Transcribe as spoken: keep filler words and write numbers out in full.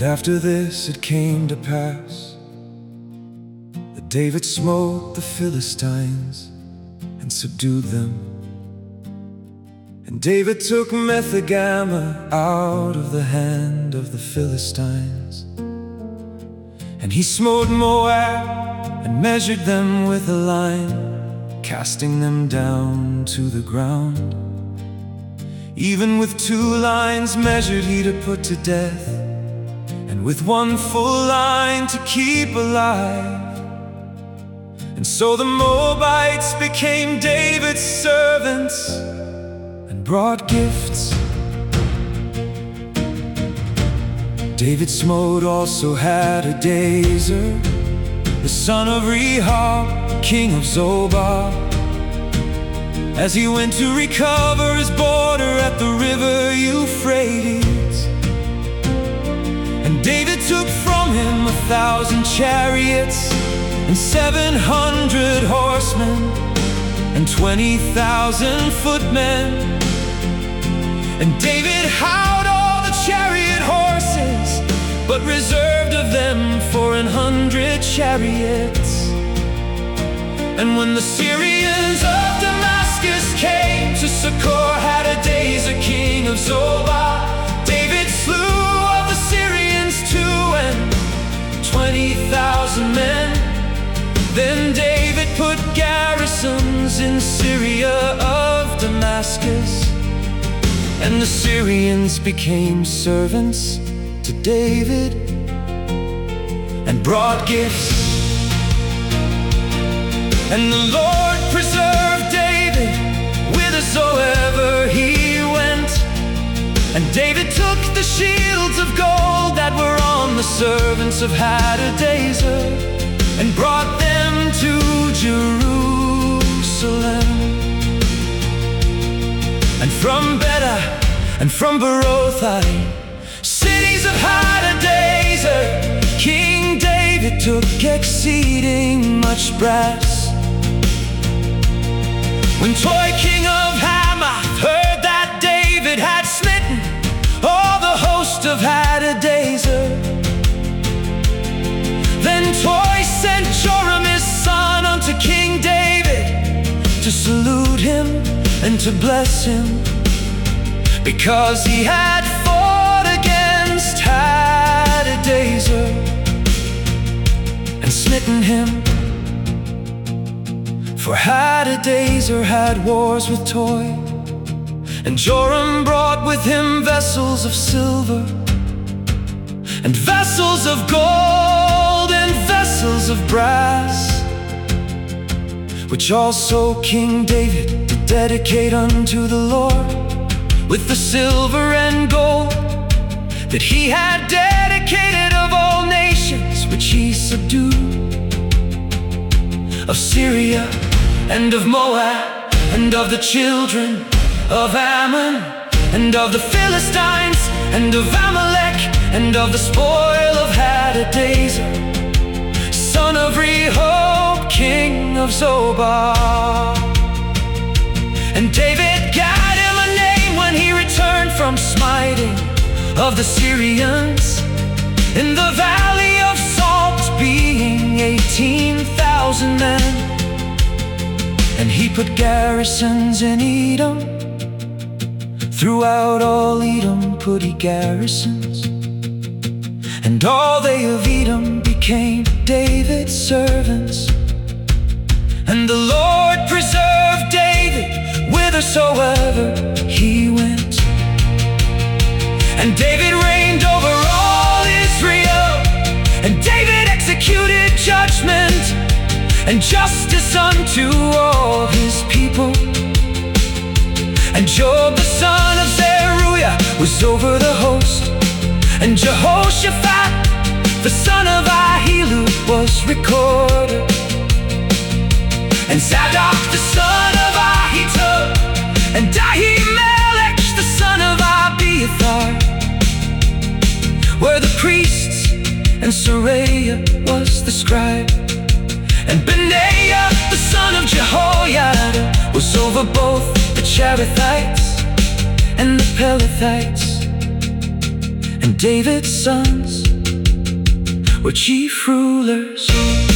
And after this it came to pass that David smote the Philistines and subdued them. And David took Methegama out of the hand of the Philistines. And he smote Moab and measured them with a line, casting them down to the ground. Even with two lines measured he to put to death, and with one full line to keep alive. And so the Moabites became David's servants and brought gifts. David smote also Hadadezer, the son of Rehob, king of Zobah, as he went to recover his border at the river Euphrates. And David took from him a thousand chariots and seven hundred horsemen and twenty thousand footmen. And David howled all the chariot horses, but reserved of them for an hundred chariots. And when the Syrians of Damascus came to succor Hadadezer, king of Zobah, David slew of the Syrians two and twenty thousand men. Then David put garrisons in Syria of Damascus, and the Syrians became servants to David and brought gifts. And the Lord preserved David whithersoever he went. And David took the shields of gold that were on the servants of Hadadezer and brought them to Jerusalem. And from Beda and from Berothai, cities of Hadadezer, King David took exceeding much brass. When Toi, king of Hamath, heard that David had smitten all the host of Hadadezer, then Toi sent Joram his son unto King David to salute him and to bless him, because he had fought against Hadadezer and smitten him. For Hadadezer had wars with Toi, and Joram brought with him vessels of silver, and vessels of gold, and vessels of brass, which also King David did dedicate unto the Lord, with the silver and gold that he had dedicated of all nations which he subdued, of Syria and of Moab, and of the children of Ammon, and of the Philistines, and of Amalek, and of the spoil of Hadadezer, son of Rehob, king of Zobah. And David gat him a name when he returned from smiting of the Syrians in the valley of Salt, being eighteen thousand men. And he put garrisons in Edom, throughout all Edom put he garrisons, and all they of Edom became David's servants. And the Lord preserved David whithersoever he went. And David reigned over all Israel, and David executed judgment and justice unto all his people. And Job the son of Zeruiah was over the host, and Jehoshaphat the son of Ahilud was recorder, and Zadok the son of Ahitub, and Ahimelech the son of Abiathar were the priests, and Seraiah was the scribe, and Benaiah the son of Jehoiada was over both the Cherethites and the Pelethites. And David's sons were chief rulers.